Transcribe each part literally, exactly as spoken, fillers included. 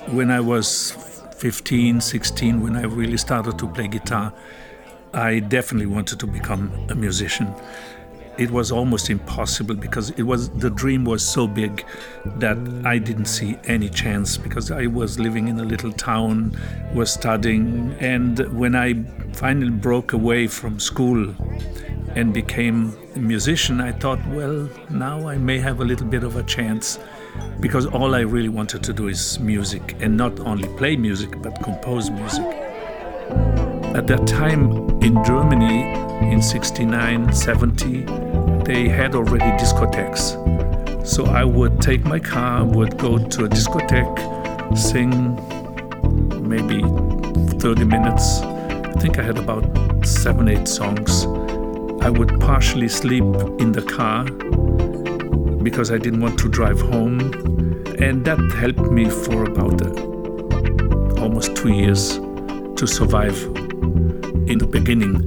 When I was fifteen, sixteen, when I really started to play guitar, I definitely wanted to become a musician. It was almost impossible because it was the dream was so big that I didn't see any chance, because I was living in a little town, was studying, and when I finally broke away from school and became a musician, I thought, well, now I may have a little bit of a chance, because all I really wanted to do is music, and not only play music but compose music. At that time in Germany, in sixty-nine, seventy, they had already discotheques. So I would take my car, would go to a discotheque, sing maybe thirty minutes. I think I had about seven, eight songs. I would partially sleep in the car because I didn't want to drive home. And that helped me for about uh, almost two years to survive in the beginning.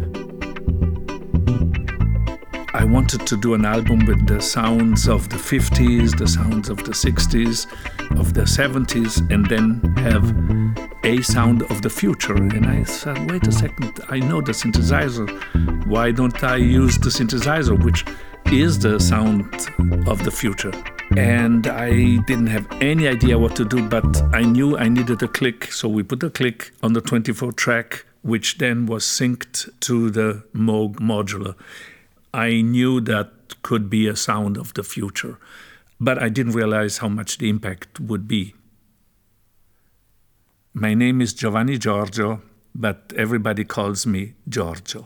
I wanted to do an album with the sounds of the fifties, the sounds of the sixties, of the seventies, and then have a sound of the future. And I said, wait a second, I know the synthesizer. Why don't I use the synthesizer, which is the sound of the future? And I didn't have any idea what to do, but I knew I needed a click. So we put a click on the twenty-four track, which then was synced to the Moog modular. I knew that could be a sound of the future, but I didn't realize how much the impact would be. My name is Giovanni Giorgio, but everybody calls me Giorgio.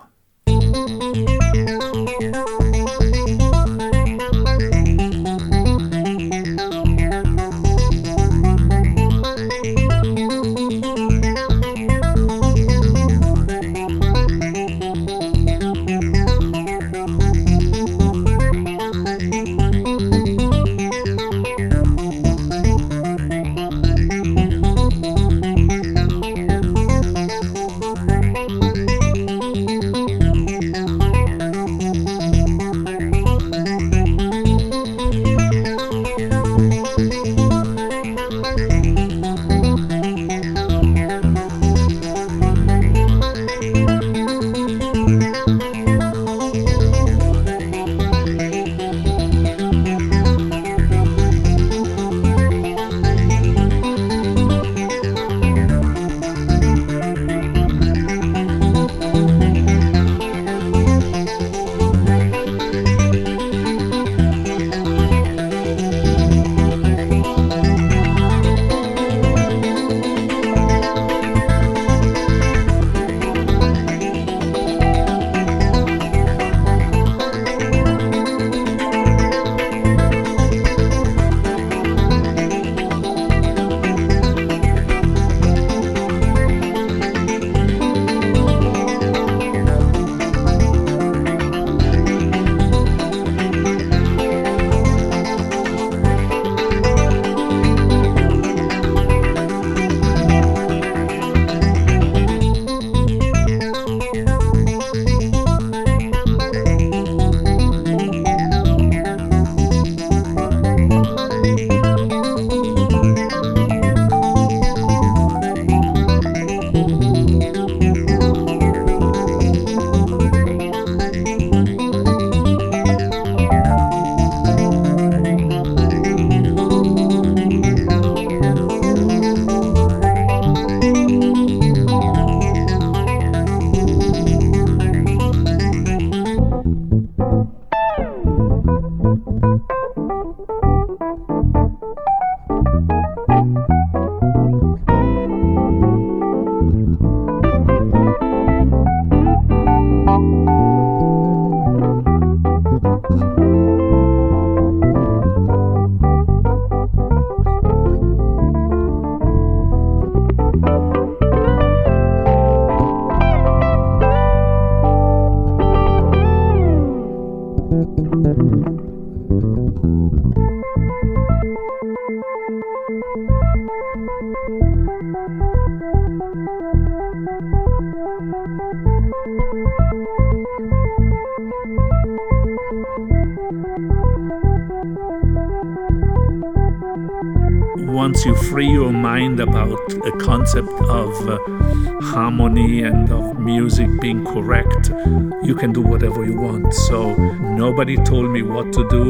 once you free your mind about a concept of uh, harmony and of music being correct, you can do whatever you want. So nobody told me what to do,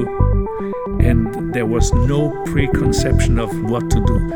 and there was no preconception of what to do.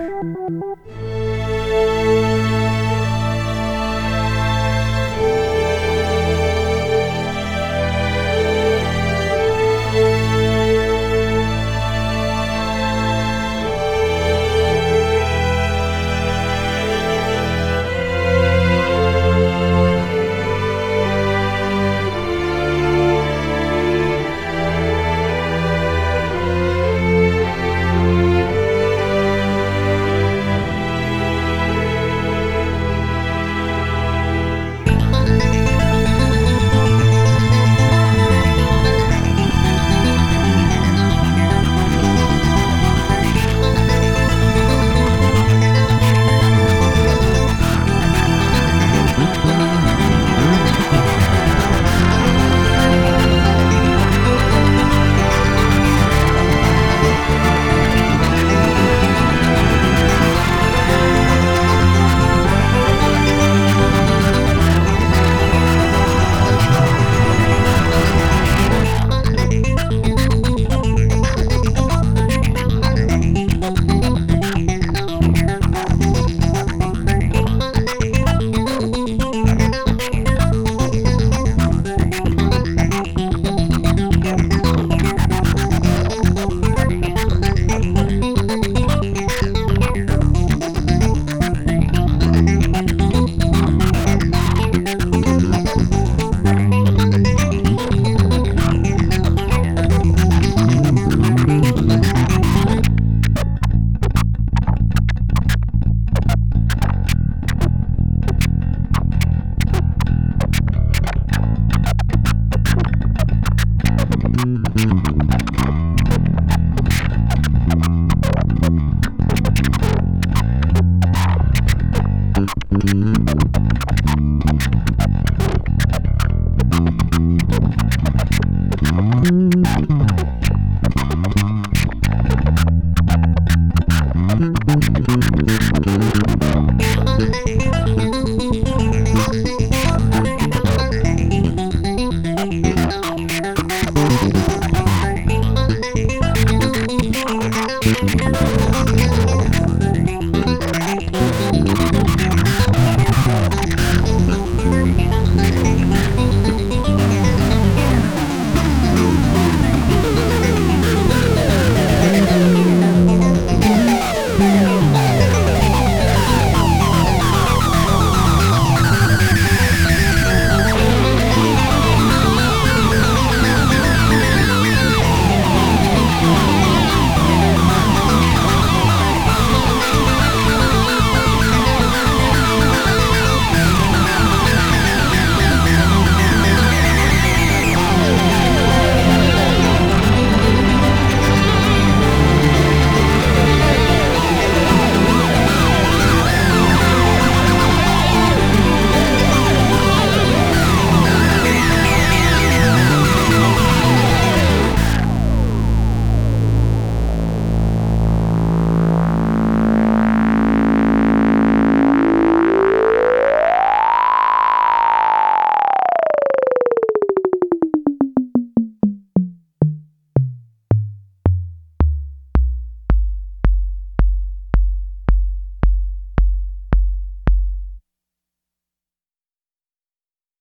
Thank you.